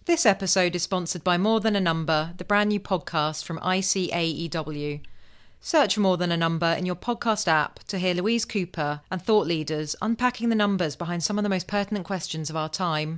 This episode is sponsored by More Than a Number, the brand new podcast from ICAEW. Search for More Than a Number in your podcast app to hear Louise Cooper and thought leaders unpacking the numbers behind some of the most pertinent questions of our time.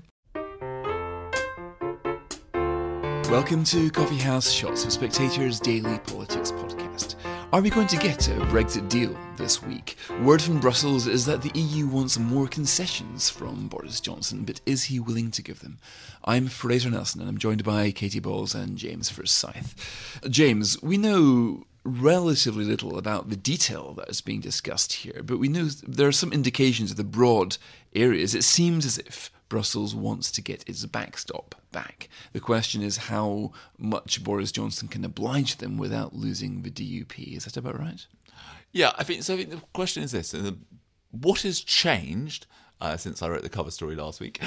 Welcome to Coffee House Shots, the Spectator's daily politics podcast. Are we going to get a Brexit deal this week? Word from Brussels is that the EU wants more concessions from Boris Johnson, but is he willing to give them? I'm Fraser Nelson and I'm joined by Katie Bowles and James Forsyth. James, we know relatively little about the detail that is being discussed here, but we know there are some indications of the broad areas. It seems as if Brussels wants to get its backstop back. The question is how much Boris Johnson can oblige them without losing the DUP. Is that about right? Yeah, I think so. I think the question is this: what has changed since I wrote the cover story last week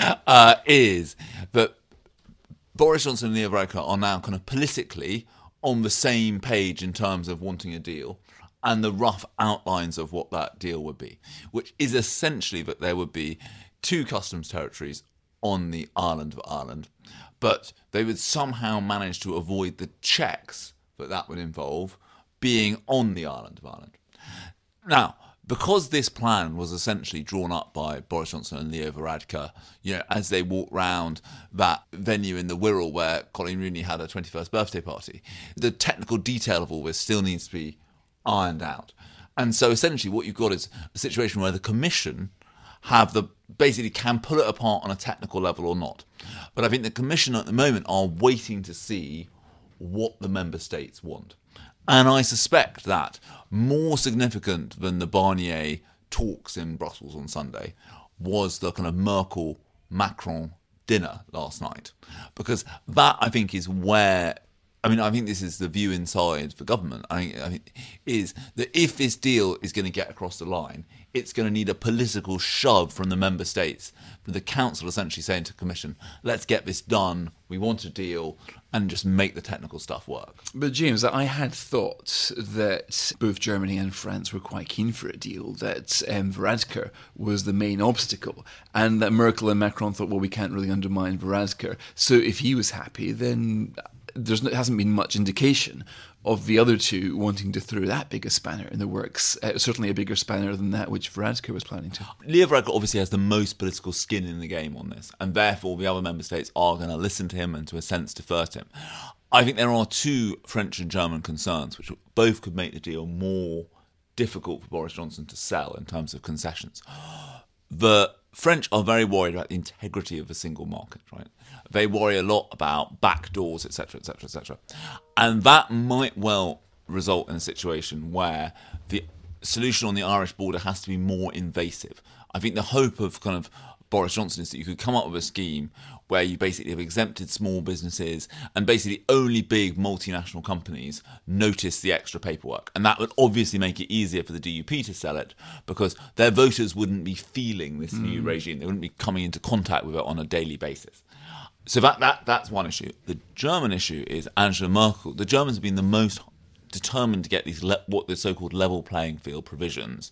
is that Boris Johnson and Leo Varadkar are now kind of politically on the same page in terms of wanting a deal and the rough outlines of what that deal would be, which is essentially that there would be two customs territories on the island of Ireland, but they would somehow manage to avoid the checks that would involve being on the island of Ireland. Now, because this plan was essentially drawn up by Boris Johnson and Leo Varadkar, as they walked round that venue in the Wirral where Colin Rooney had a 21st birthday party, the technical detail of all this still needs to be ironed out. And so essentially what you've got is a situation where the Commission basically can pull it apart on a technical level or not. But I think the Commission at the moment are waiting to see what the member states want. And I suspect that more significant than the Barnier talks in Brussels on Sunday was the kind of Merkel-Macron dinner last night. Because that, I think, is where... I think this is the view inside the government. I think is that if this deal is going to get across the line, it's going to need a political shove from the member states, with the council essentially saying to the Commission, let's get this done, we want a deal, and just make the technical stuff work. But James, I had thought that both Germany and France were quite keen for a deal, that Varadkar was the main obstacle, and that Merkel and Macron thought, well, we can't really undermine Varadkar, so if he was happy, then... There hasn't been much indication of the other two wanting to throw that big a spanner in the works, certainly a bigger spanner than that which Varadkar was planning to. Leo Varadkar obviously has the most political skin in the game on this, and therefore the other member states are going to listen to him and to a sense defer to him. I think there are two French and German concerns which both could make the deal more difficult for Boris Johnson to sell in terms of concessions. The French are very worried about the integrity of the single market, right? They worry a lot about backdoors, etc., etc., etc. And that might well result in a situation where the solution on the Irish border has to be more invasive. I think the hope of kind of Boris Johnson is that you could come up with a scheme where you basically have exempted small businesses and basically only big multinational companies notice the extra paperwork. And that would obviously make it easier for the DUP to sell it because their voters wouldn't be feeling this new regime. They wouldn't be coming into contact with it on a daily basis. So that's one issue. The German issue is Angela Merkel. The Germans have been the most determined to get these what the so-called level playing field provisions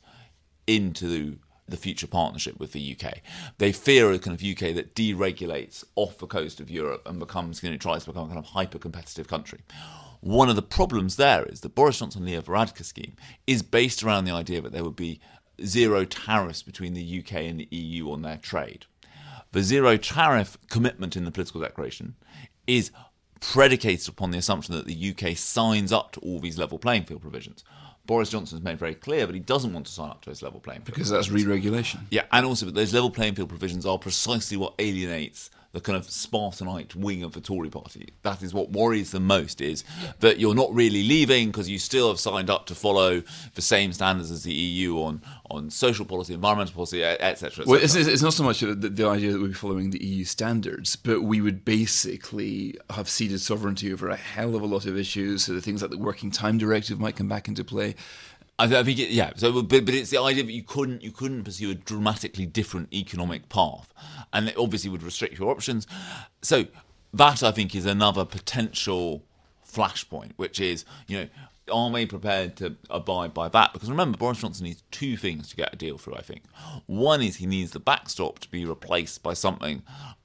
into the future partnership with the UK. They fear a kind of UK that deregulates off the coast of Europe and tries to become a kind of hyper-competitive country. One of the problems there is that Boris Johnson-Leo Varadkar scheme is based around the idea that there would be zero tariffs between the UK and the EU on their trade. The zero tariff commitment in the political declaration is predicated upon the assumption that the UK signs up to all these level playing field provisions. Boris Johnson's made very clear that he doesn't want to sign up to those level playing field because that's re-regulation. Yeah, and also those level playing field provisions are precisely what alienates the kind of Spartanite wing of the Tory party. That is what worries them most, is that you're not really leaving because you still have signed up to follow the same standards as the EU on social policy, environmental policy, etc. Well, it's not so much the idea that we'd be following the EU standards, but we would basically have ceded sovereignty over a hell of a lot of issues. So the things like the Working Time Directive might come back into play. I think So, but it's the idea that you couldn't pursue a dramatically different economic path, and it obviously would restrict your options. So that, I think, is another potential flashpoint, which is, are they prepared to abide by that? Because remember, Boris Johnson needs two things to get a deal through, I think. One is he needs the backstop to be replaced by something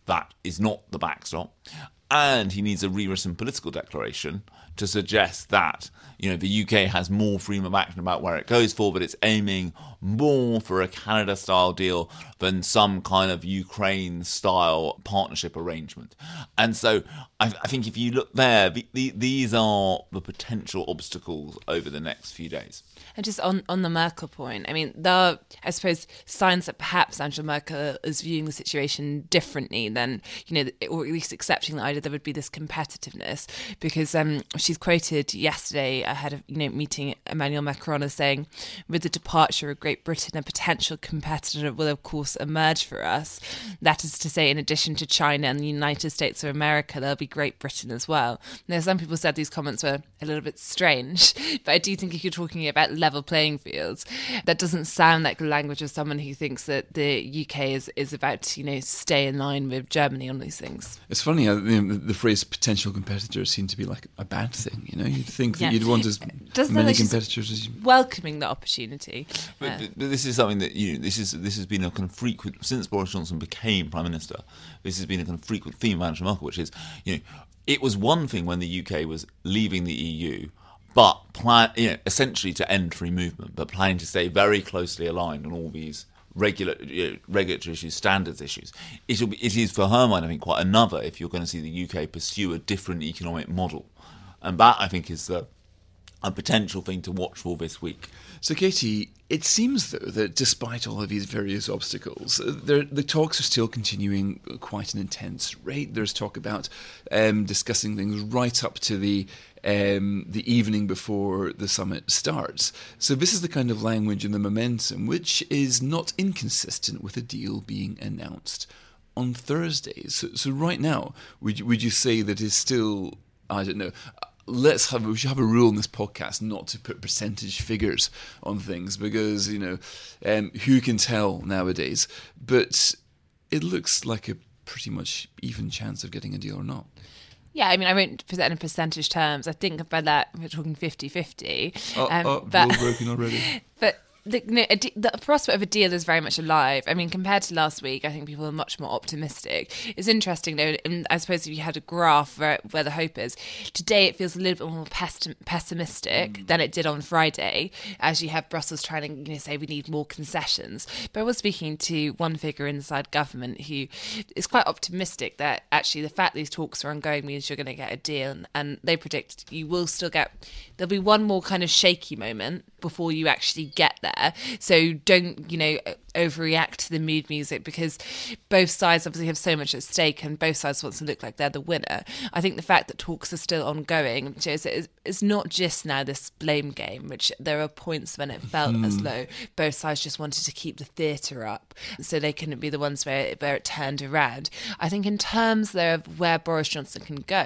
that is not the backstop. And he needs a rewritten political declaration to suggest that, the UK has more freedom of action about where it goes for, but it's aiming more for a Canada-style deal than some kind of Ukraine-style partnership arrangement. And so I think if you look there, these are the potential obstacles over the next few days. And just on the Merkel point, I mean, there are, I suppose, signs that perhaps Angela Merkel is viewing the situation differently than, or at least accepting the idea there would be this competitiveness, because she's quoted yesterday ahead of, meeting Emmanuel Macron as saying, with the departure of Great Britain, a potential competitor will, of course, emerge for us. That is to say, in addition to China and the United States of America, there'll be Great Britain as well. Now, some people said these comments were a little bit strange, but I do think if you're talking about level playing fields, that doesn't sound like the language of someone who thinks that the UK is about to, stay in line with Germany on these things. It's funny how the phrase potential competitors seem to be like a bad thing, You'd think that you'd want as many competitors as you... Welcoming the opportunity. But this is something that, this has been a kind of frequent, since Boris Johnson became Prime Minister, this has been a kind of frequent theme of Angela Merkel, which is, it was one thing when the UK was leaving the EU, but essentially to end free movement, but planning to stay very closely aligned on all these regulatory issues, standards issues. It is for her mind, I think, quite another if you're going to see the UK pursue a different economic model, and that I think is a potential thing to watch for this week. So, Katie, it seems, though, that despite all of these various obstacles, the talks are still continuing quite an intense rate. There's talk about discussing things right up to the evening before the summit starts. So this is the kind of language and the momentum which is not inconsistent with a deal being announced on Thursday. So right now, would you say that is still, I don't know... we should have a rule in this podcast not to put percentage figures on things because, who can tell nowadays? But it looks like a pretty much even chance of getting a deal or not. Yeah, I mean, I won't put that in percentage terms. I think by that we're talking 50-50. Rule broken already. But the prospect of a deal is very much alive. I mean, compared to last week, I think people are much more optimistic. It's interesting, though, and I suppose if you had a graph where the hope is, today it feels a little bit more pessimistic than it did on Friday, as you have Brussels trying to say we need more concessions. But I was speaking to one figure inside government who is quite optimistic that actually the fact these talks are ongoing means you're going to get a deal, and they predict you will still there'll be one more kind of shaky moment before you actually get there. So don't, overreact to the mood music, because both sides obviously have so much at stake and both sides want to look like they're the winner. I think the fact that talks are still ongoing shows that it's not just now this blame game, which there are points when it felt as though both sides just wanted to keep the theatre up so they couldn't be the ones where it turned around. I think in terms though of where Boris Johnson can go,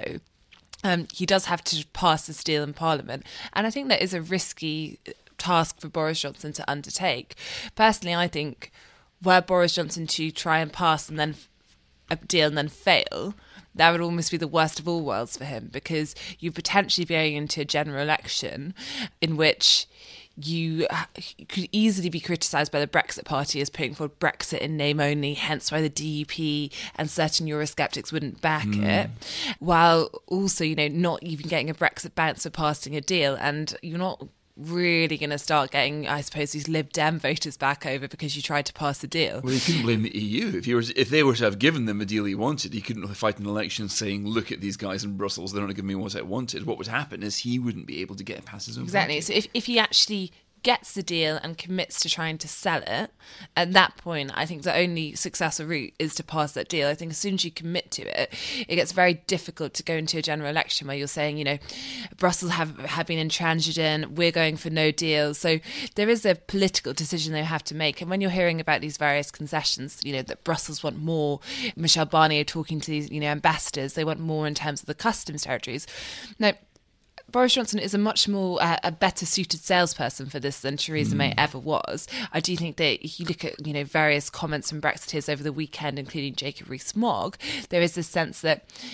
he does have to pass this deal in Parliament, and I think that is a risky task for Boris Johnson to undertake. Personally, I think were Boris Johnson to try and pass and then a deal and then fail, that would almost be the worst of all worlds for him, because you potentially be going into a general election in which you could easily be criticised by the Brexit Party as putting forward Brexit in name only, hence why the DUP and certain Eurosceptics wouldn't back it, while also, not even getting a Brexit bounce for passing a deal, and you're not really going to start getting, I suppose, these Lib Dem voters back over because you tried to pass a deal. Well, he couldn't blame the EU. If they were to have given them a deal he wanted, he couldn't fight an election saying, look at these guys in Brussels, they're not giving me what I wanted. What would happen is he wouldn't be able to get past his own Exactly. party. So if he actually gets the deal and commits to trying to sell it, at that point, I think the only successful route is to pass that deal. I think as soon as you commit to it, it gets very difficult to go into a general election where you're saying, Brussels have been intransigent, we're going for no deal. So there is a political decision they have to make. And when you're hearing about these various concessions, that Brussels want more, Michel Barnier talking to these, ambassadors, they want more in terms of the customs territories. Now, Boris Johnson is a much more a better suited salesperson for this than Theresa May ever was. I do think that if you look at various comments from Brexiteers over the weekend, including Jacob Rees-Mogg, there is this sense that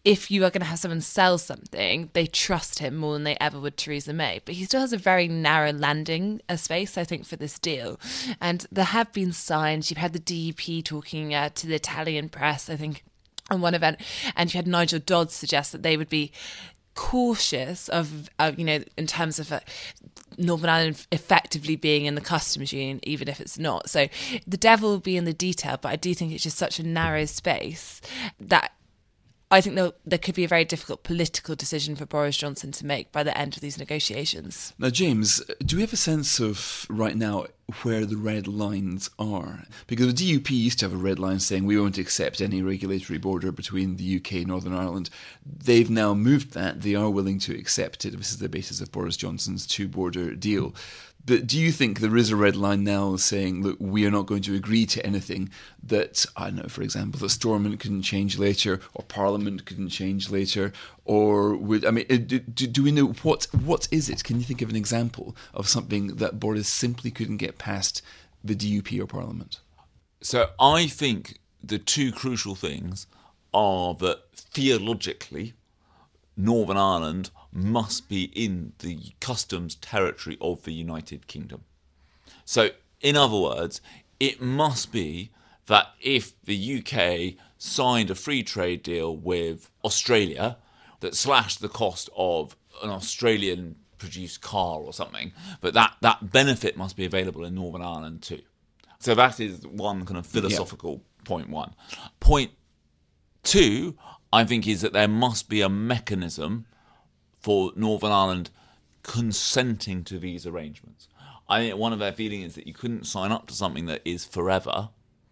if you are going to have someone sell something, they trust him more than they ever would Theresa May. But he still has a very narrow landing space, I think, for this deal. And there have been signs. You've had the DUP talking to the Italian press, I think, on one event, and you had Nigel Dodds suggest that they would be cautious of in terms of Northern Ireland effectively being in the customs union, even if it's not. So the devil will be in the detail, but I do think it's just such a narrow space that I think there could be a very difficult political decision for Boris Johnson to make by the end of these negotiations. Now, James, do we have a sense of right now where the red lines are? Because the DUP used to have a red line saying we won't accept any regulatory border between the UK and Northern Ireland. They've now moved that. They are willing to accept it. This is the basis of Boris Johnson's two-border deal. But do you think there is a red line now saying, look, we are not going to agree to anything that, I don't know, for example, that Stormont couldn't change later, or Parliament couldn't change later, or do we know what is it? Can you think of an example of something that Boris simply couldn't get past the DUP or Parliament? So I think the two crucial things are that theologically, Northern Ireland must be in the customs territory of the United Kingdom. So, in other words, it must be that if the UK signed a free trade deal with Australia that slashed the cost of an Australian produced car or something, but that benefit must be available in Northern Ireland too. So that is one kind of philosophical point one. Point two, I think, is that there must be a mechanism for Northern Ireland consenting to these arrangements. I think one of their feelings is that you couldn't sign up to something that is forever.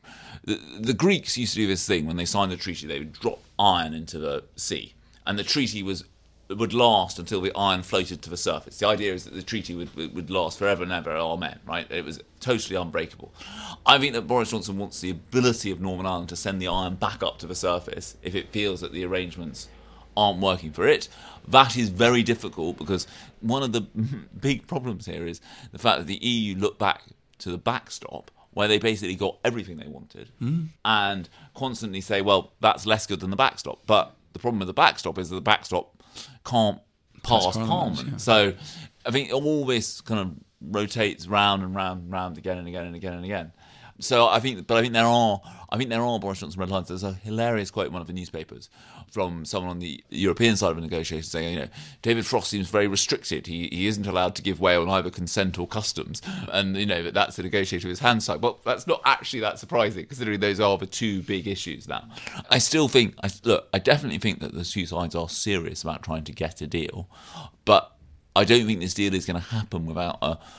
The Greeks used to do this thing when they signed the treaty. They would drop iron into the sea, and the treaty would last until the iron floated to the surface. The idea is that the treaty would last forever and ever, amen, right? It was totally unbreakable. I think that Boris Johnson wants the ability of Northern Ireland to send the iron back up to the surface if it feels that the arrangements aren't working for it. That is very difficult because one of the big problems here is the fact that the EU looked back to the backstop where they basically got everything they wanted and constantly say, well, that's less good than the backstop. But the problem with the backstop is that the backstop can't pass Parliament. Yeah. So I think all this kind of rotates round and round and round again and again and again and again. So I think there are Boris Johnson red lines. There's a hilarious quote in one of the newspapers from someone on the European side of the negotiation saying, David Frost seems very restricted. He isn't allowed to give way on either consent or customs, and that's the negotiator with his hands tied. Well, that's not actually that surprising considering those are the two big issues now. I definitely think that the two sides are serious about trying to get a deal, but I don't think this deal is going to happen without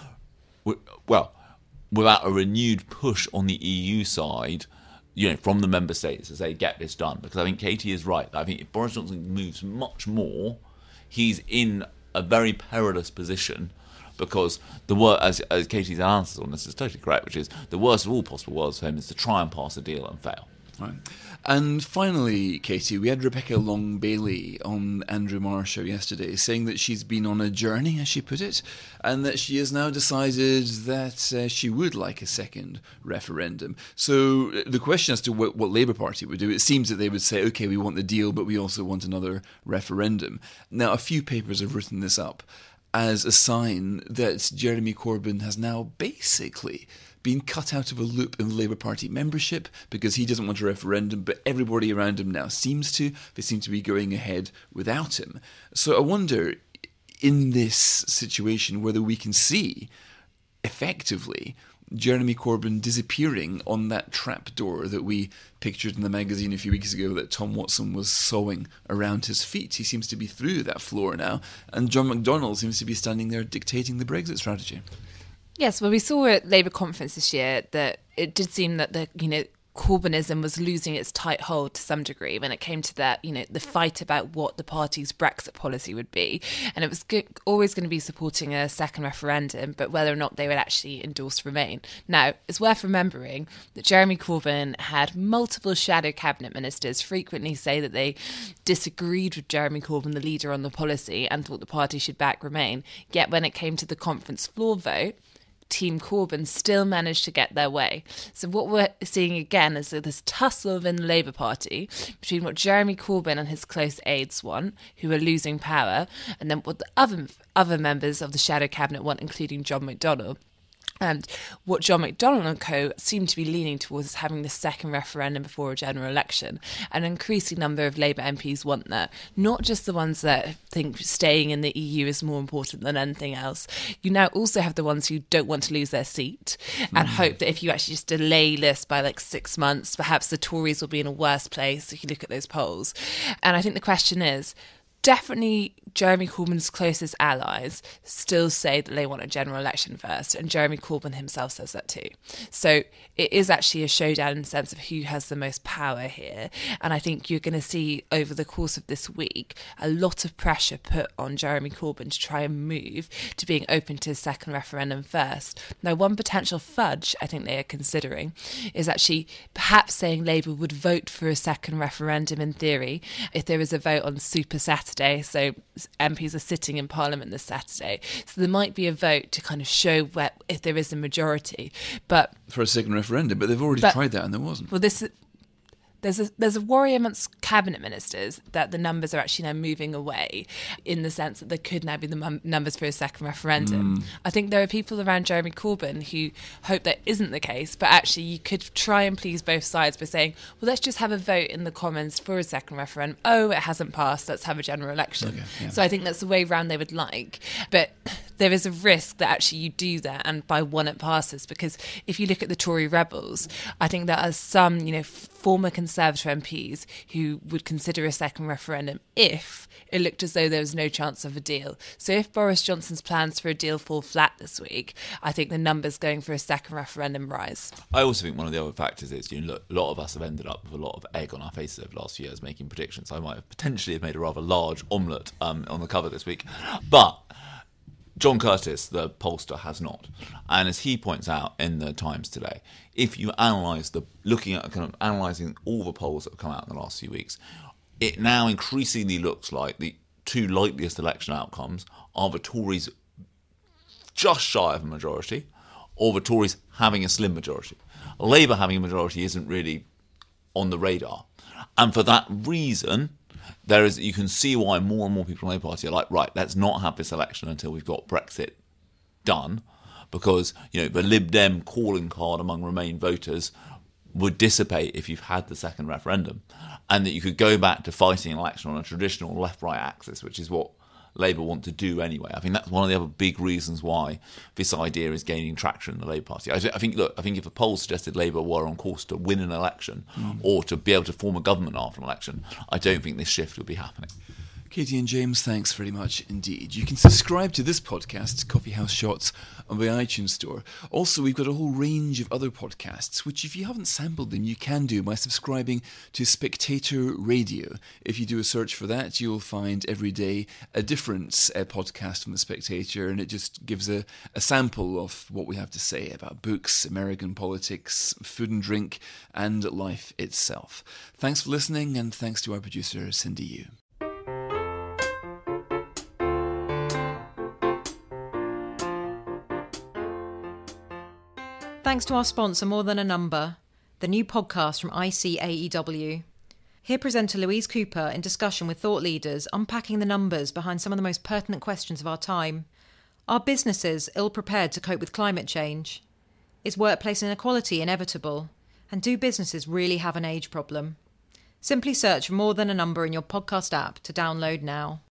a renewed push on the EU side, from the member states to say, get this done. Because I think Katie is right. I think if Boris Johnson moves much more, he's in a very perilous position because as Katie's answer on this is totally correct, which is the worst of all possible worlds for him is to try and pass a deal and fail. Right. And finally, Katie, we had Rebecca Long-Bailey on Andrew Marr's show yesterday saying that she's been on a journey, as she put it, and that she has now decided that she would like a second referendum. So the question as to what Labour Party would do, it seems that they would say, OK, we want the deal, but we also want another referendum. Now, a few papers have written this up as a sign that Jeremy Corbyn has now basically been cut out of a loop in Labour Party membership because he doesn't want a referendum, but everybody around him now seems to. They seem to be going ahead without him. So I wonder, in this situation, whether we can see, effectively, Jeremy Corbyn disappearing on that trapdoor that we pictured in the magazine a few weeks ago that Tom Watson was sawing around his feet. He seems to be through that floor now, and John McDonnell seems to be standing there dictating the Brexit strategy. Yes, well, we saw at Labour conference this year that it did seem that Corbynism was losing its tight hold to some degree when it came to that, the fight about what the party's Brexit policy would be. And it was always going to be supporting a second referendum, but whether or not they would actually endorse Remain. Now, it's worth remembering that Jeremy Corbyn had multiple shadow cabinet ministers frequently say that they disagreed with Jeremy Corbyn, the leader on the policy, and thought the party should back Remain. Yet when it came to the conference floor vote, Team Corbyn still managed to get their way. So what we're seeing again is this tussle within the Labour Party between what Jeremy Corbyn and his close aides want, who are losing power, and then what the other members of the shadow cabinet want, including John McDonnell. And what John McDonnell and co seem to be leaning towards is having the second referendum before a general election. An increasing number of Labour MPs want that, not just the ones that think staying in the EU is more important than anything else. You now also have the ones who don't want to lose their seat and hope that if you actually just delay this by like 6 months, perhaps the Tories will be in a worse place if you look at those polls. And I think the question is, definitely Jeremy Corbyn's closest allies still say that they want a general election first, and Jeremy Corbyn himself says that too. So it is actually a showdown in the sense of who has the most power here. And I think you're going to see over the course of this week a lot of pressure put on Jeremy Corbyn to try and move to being open to a second referendum first. Now, one potential fudge I think they are considering is actually perhaps saying Labour would vote for a second referendum in theory if there is a vote on Super Saturday. So MPs are sitting in Parliament this Saturday. So there might be a vote to kind of show if there is a majority. But for a second referendum, but they've already tried that and there wasn't. Well, there's a worry amongst cabinet ministers that the numbers are actually now moving away, in the sense that there could now be the numbers for a second referendum. I think there are people around Jeremy Corbyn who hope that isn't the case, but actually you could try and please both sides by saying, well, let's just have a vote in the Commons for a second referendum. Oh, it hasn't passed, let's have a general election. Okay, yeah. So I think that's the way round they would like. But there is a risk that actually you do that and by one it passes, because if you look at the Tory rebels, I think there are some, former Conservative MPs who would consider a second referendum if it looked as though there was no chance of a deal. So if Boris Johnson's plans for a deal fall flat this week, I think the numbers going for a second referendum rise. I also think one of the other factors is, look, a lot of us have ended up with a lot of egg on our faces over the last few years making predictions. I might have potentially made a rather large omelette on the cover this week. But John Curtis, the pollster, has not. And as he points out in the Times today, if you analyse analysing all the polls that have come out in the last few weeks, it now increasingly looks like the two likeliest election outcomes are the Tories just shy of a majority, or the Tories having a slim majority. Labour having a majority isn't really on the radar. And for that reason, you can see why more and more people in the Labour Party are like, right, let's not have this election until we've got Brexit done, because the Lib Dem calling card among Remain voters would dissipate if you've had the second referendum, and that you could go back to fighting an election on a traditional left-right axis, which is what Labour want to do anyway. I think that's one of the other big reasons why this idea is gaining traction in the Labour Party. I think if the polls suggested Labour were on course to win an election or to be able to form a government after an election, I don't think this shift would be happening. Katie and James, thanks very much indeed. You can subscribe to this podcast, Coffee House Shots, on the iTunes Store. Also, we've got a whole range of other podcasts, which if you haven't sampled them, you can do by subscribing to Spectator Radio. If you do a search for that, you'll find every day a different podcast from The Spectator, and it just gives a sample of what we have to say about books, American politics, food and drink, and life itself. Thanks for listening, and thanks to our producer, Cindy Yu. Thanks to our sponsor, More Than a Number, the new podcast from ICAEW. Hear presenter Louise Cooper in discussion with thought leaders unpacking the numbers behind some of the most pertinent questions of our time. Are businesses ill-prepared to cope with climate change? Is workplace inequality inevitable? And do businesses really have an age problem? Simply search for More Than a Number in your podcast app to download now.